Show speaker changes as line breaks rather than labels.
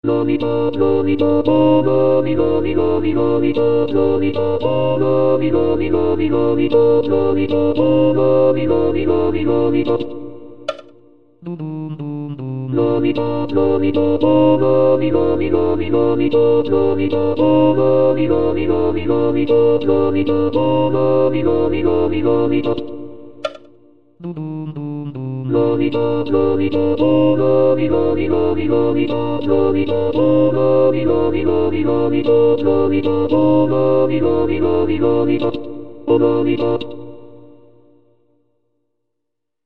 ロビトロビトロビロビロビロビトロビトロビロビロビロビトロビトロビロビロビロビトロビトロビトロビロビロビロビトロビトロビロビロビロビトロビトロビロビロビロビトロビトロビトロビロビロビロビトロビトロビロビロビロビトロビトロビロビロビロビトロビト